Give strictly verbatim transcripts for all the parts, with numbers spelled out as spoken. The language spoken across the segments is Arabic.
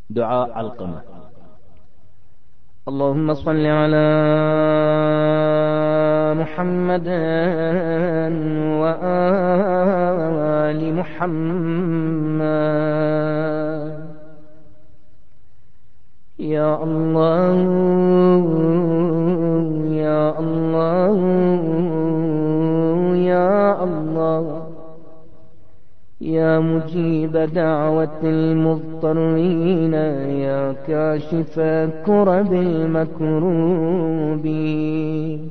دعاء علقمة. اللهم صل على محمد وآل محمد. يا الله يا الله يا الله يا مجيب دعوة المضطرين، يا كاشف كرب المكروبين،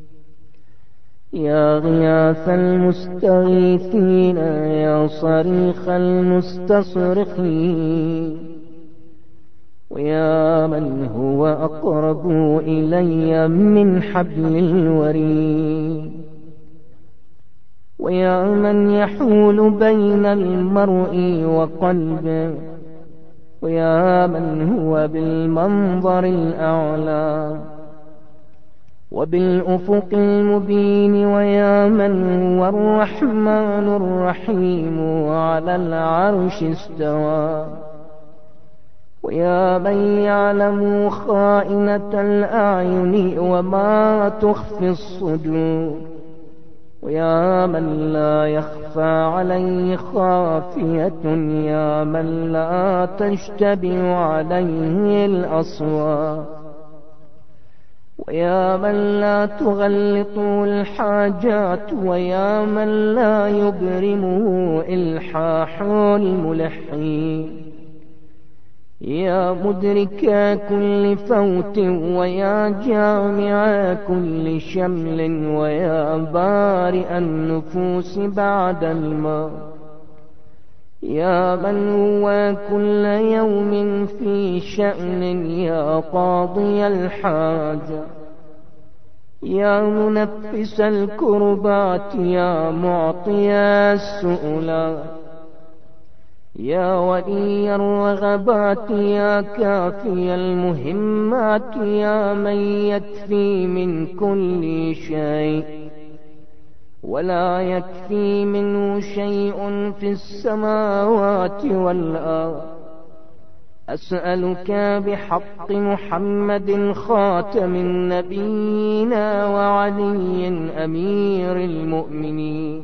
يا غياث المستغيثين، يا صريخ المستصرخين، ويا من هو أقرب إلي من حبل الوريد، ويا من يحول بين المرء وقلبه، ويا من هو بالمنظر الأعلى وبالأفق المبين، ويا من هو الرحمن الرحيم وعلى العرش استوى، ويا من يعلم خائنة الأعين وما تخفي الصدور، ويا من لا يخفى عليه خافية، يا من لا تشتبه عليه الأصوات، ويا من لا تغلطه الحاجات، ويا من لا يبرمه إلحاح الملحين، يا مدرك كل فوت، ويا جامع كل شمل، ويا بارئ النفوس بعد الموت، يا من هو كل يوم في شأن، يا قاضي الحاجة، يا منفس الكربات، يا معطي السؤلات، يا ولي الرغبات، يا كافي المهمات، يا من يكفي من كل شيء ولا يكفي منه شيء في السماوات والأرض. أسألك بحق محمد خاتم النبيين وعلي أمير المؤمنين،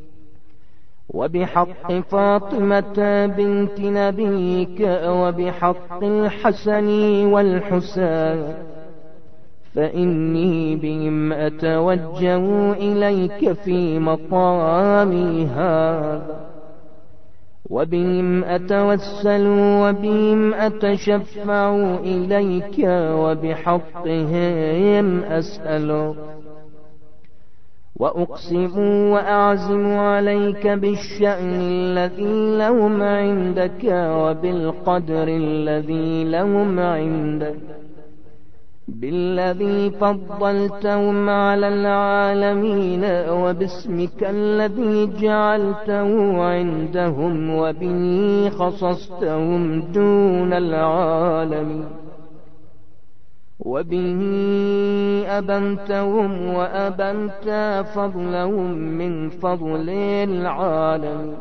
وبحق فاطمة بنت نبيك، وبحق الحسن والحسين، فإني بهم أتوجه إليك في مقامي هذا، وبهم أتوسل، وبهم أتشفع إليك، وبحقهم أسأل، وأقسم وأعزم عليك بالشأن الذي لهم عندك، وبالقدر الذي لهم عندك، بالذي فضلتهم على العالمين، وباسمك الذي جعلته عندهم، وبه خصصتهم دون العالمين، وبه أبنتهم وأبنت فضلهم من فضل العالمين،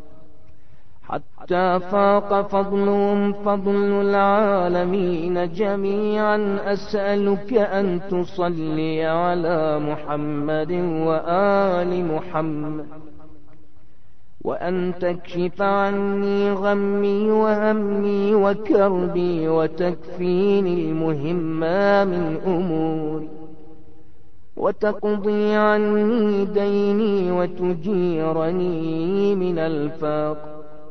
حتى فاق فضلهم فضل العالمين جميعا. أسألك أن تصلي على محمد وآل محمد، وأن تكشف عني غمي وهمي وكربي، وتكفيني المهم من أموري، وتقضي عني ديني، وتجيرني من الفاقة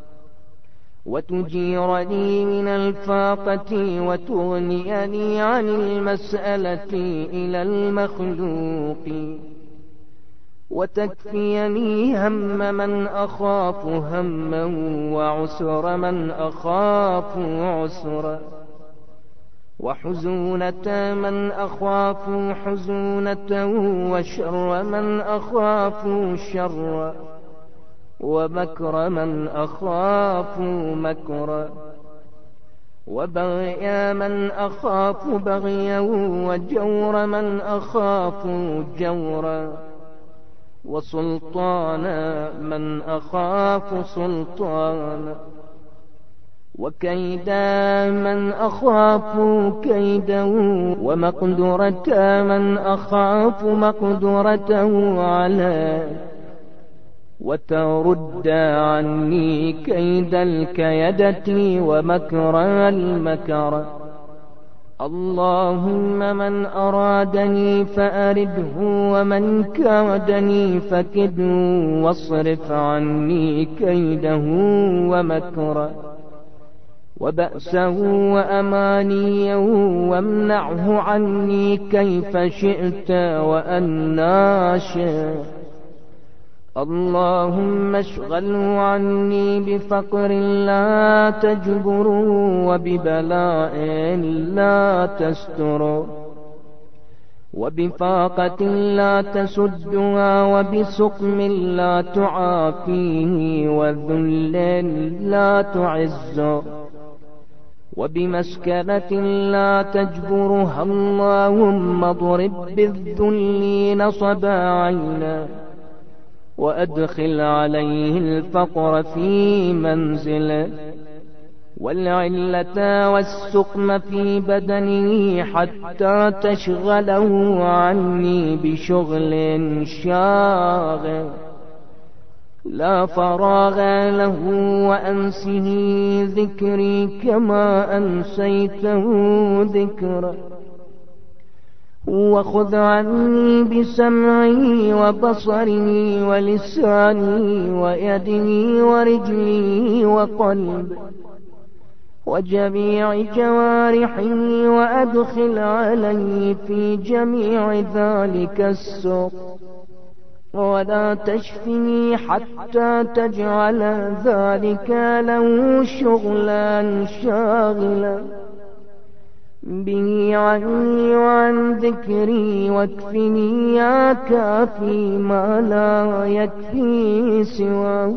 وتجيرني من الفاقة وتغنيني عن المسألة إلى المخلوق، وتكفيني هم من أخاف هما، وعسر من أخاف عسرا، وحزونة من أخاف حزونة، وشر من أخاف شرا، ومكر من أخاف مكرا، وبغي من أخاف بغيا، وجور من أخاف جورا، وسلطان من أخاف سلطانا، وكيد من أخاف كيده ومقدرة من أخاف مقدرته عليه وترد عني كيد الكيدة ومكر المكر. اللهم من أرادني فأرده ومن كادني فكده واصرف عني كيده ومكره وبأسه وأمانيه وامنعه عني كيف شئت وأنا شئت. اللهم اشغله عني بفقر لا تجبره وببلاء لا تستره وبفاقة لا تسدها وبسقم لا تعافيه وذل لا تعزه وبمسكنة لا تجبرها. اللهم اضرب بالذل نصب عينا وأدخل عليه الفقر في منزله والعلة والسقم في بدنه حتى تشغله عني بشغل شاغل لا فراغ له وأنسه ذكري كما أنسيته ذكره وخذ عني بسمعي وبصري ولساني ويدي ورجلي وقلبي وجميع جوارحي وأدخل علي في جميع ذلك السوء ولا تشفني حتى تجعل ذلك له شغلا شاغلا به عني وعن ذكري واكفني يا كافي ما لا يكفي سواه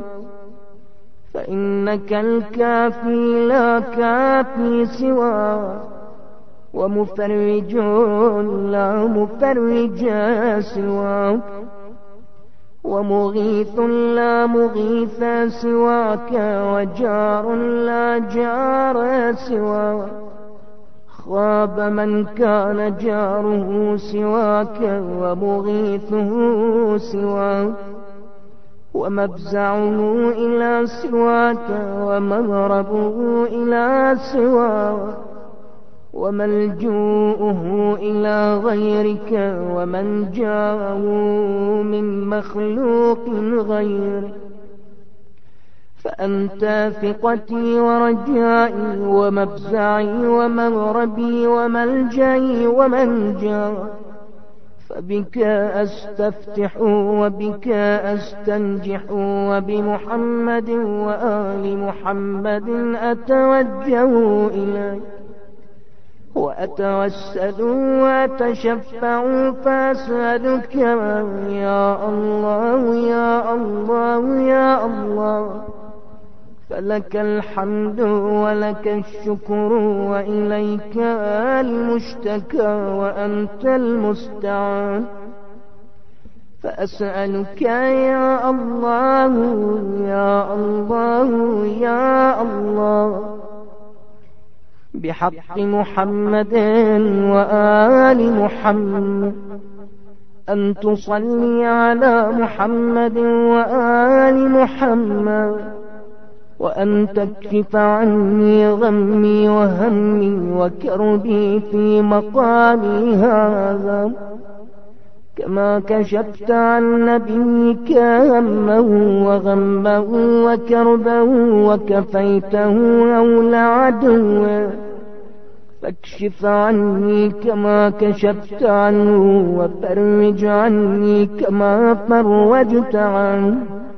فإنك الكافي لا كافي سواه ومفرج لا مفرج سواك ومغيث لا مغيث سواك وجار لا جار سواك. خاب من كان جاره سواك ومغيثه سواك ومفزعه إلى سواك ومغربه إلى سواك وملجوءه إلى غيرك ومن جاءه من مخلوق غيرك فأنت ثقتي ورجائي ومفزعي ومغربي وملجئي ومنجاي فبك أستفتح وبك أستنجح وبمحمد وآل محمد أتوجه إليك وأتوسل وأتشفع فأسألك يا الله يا الله يا الله فلك الحمد ولك الشكر وإليك المشتكى وأنت المستعان. فأسألك يا الله يا الله يا الله بحق محمد وآل محمد أن تصلي على محمد وآل محمد وأن تكشف عني غمي وهمي وكربي في مقامي هذا كما كشفت عن نبيك همه وغمه وكربه وكفيته أولى عدوه فاكشف عني كما كشفت عنه وفرج عني كما فرجت عنه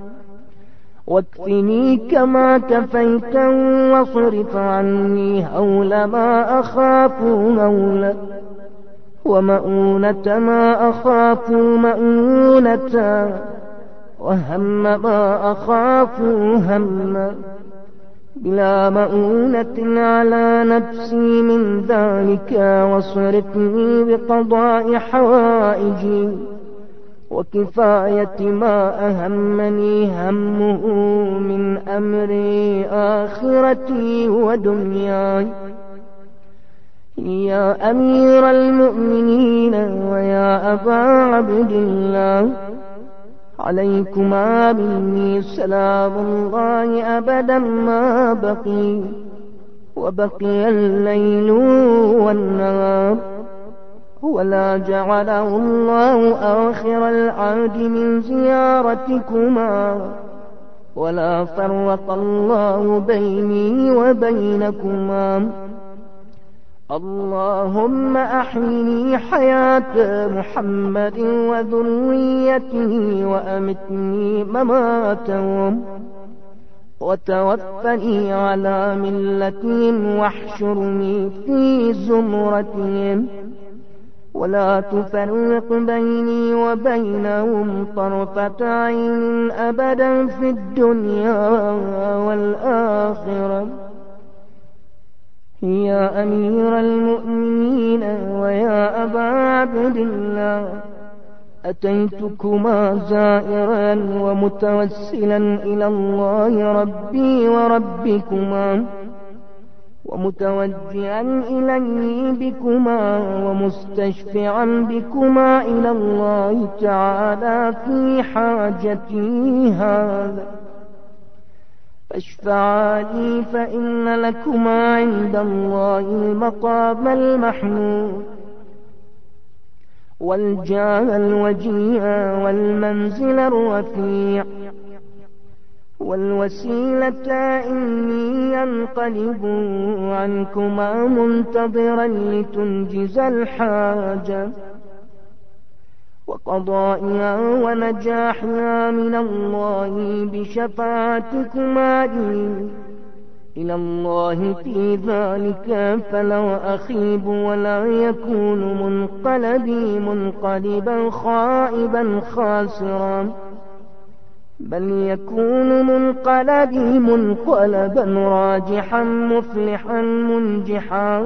واكفني كما كفيت واصرف عني هول ما أخاف هولا ومؤونة ما أخاف مؤونة وهم ما أخاف هما بلا مؤونة على نفسي من ذلك واصرفني بقضاء حوائجي وكفاية ما أهمني همه من أمري آخرتي ودنياي. يا أمير المؤمنين ويا أبا عبد الله، عليكما مني سلام الله أبدا ما بقي وبقي الليل والنهار، ولا جعله الله آخر العهد من زيارتكما، ولا فرق الله بيني وبينكما. اللهم أحيني حياة محمد وذريته وأمتني مماتهم، وتوفني على ملتهم واحشرني في زمرتهم، ولا تفرق بيني وبينهم طرفة عين أبدا في الدنيا والآخرة. يا أمير المؤمنين ويا أبا عبد الله، أتيتكما زائرا ومتوسلا إلى الله ربي وربكما، ومتوجها إليه بكما، ومستشفعا بكما إلى الله تعالى في حاجتي هذا، فاشفعا لي فإن لكما عند الله المقام المحمود والجاه الوجيه والمنزل الرفيع والوسيلة، إني أنقلب عنكما منتظرا لتنجز الحاجة وقضائها ونجاحها من الله بشفاعتكما إلى الله في ذلك، فلا أخيب ولا يكون منقلبي منقلبا خائبا خاسرا، بل يكون منقلبي منقلبا راجحا مفلحا منجحا،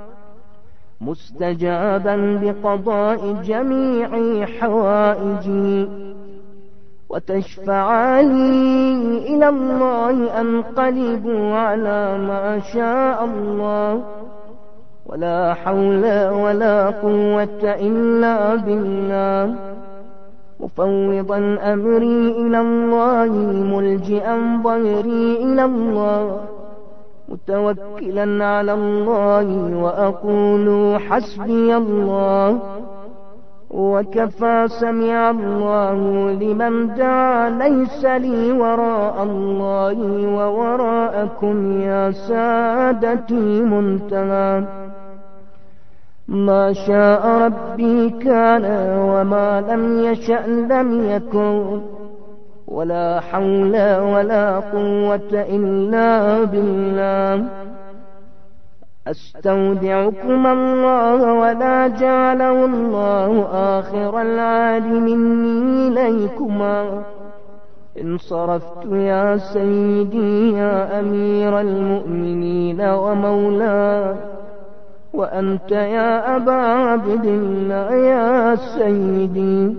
مستجابا بقضاء جميع حوائجي. وتشفع لي إلى الله أنقلب على ما شاء الله، ولا حول ولا قوة إلا بالله، مفوضا أمري إلى الله ملجئا ظهري إلى الله، متوكلا على الله وأقول حسبي الله وكفى، سمع الله لمن دعا، ليس لي وراء الله ووراءكم يا سادتي منتهى. ما شاء ربي كان وما لم يشأ لم يكن، ولا حول ولا قوة إلا بالله. أستودعكم الله ولا جعله الله آخر العهد مني إليكما. انصرفت يا سيدي يا أمير المؤمنين ومولاي، وأنت يا أبا عبد الله يا سيدي.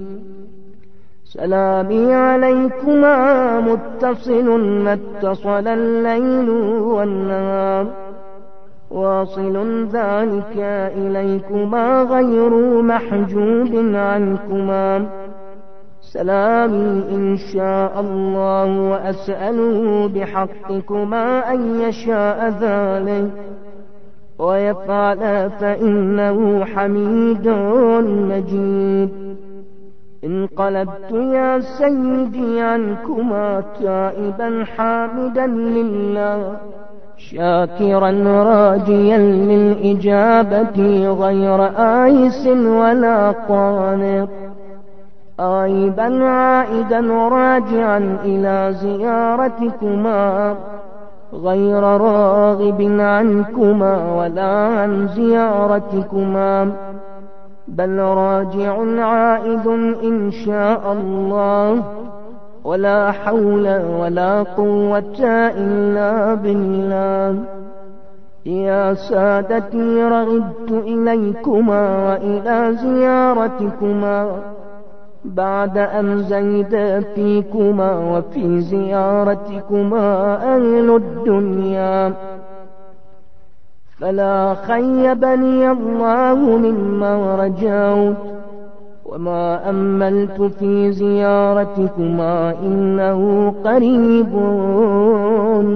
سلامي عليكما متصل ما اتصل الليل والنهار، واصل ذلك إليكما غير محجوب عنكما. سلامي إن شاء الله، وأسأله بحقكما أن يشاء ذلك ويفعل، فإنه حميد مجيد. انقلبت يا سيدي عنكما تائبا حامدا لله، شاكرا راجيا للإجابة غير آيس ولا قانط، آيبا عائدا راجعا إلى زيارتكما غير راغب عنكما ولا عن زيارتكما، بل راجع عائد إن شاء الله، ولا حول ولا قوة إلا بالله. يا سادتي رغبت إليكما وإلى زيارتكما، بعد أن زيد فيكما وفي زيارتكما أهل الدنيا، فلا خيبني الله مما رجوت، وما أملت في زيارتكما إنه قريب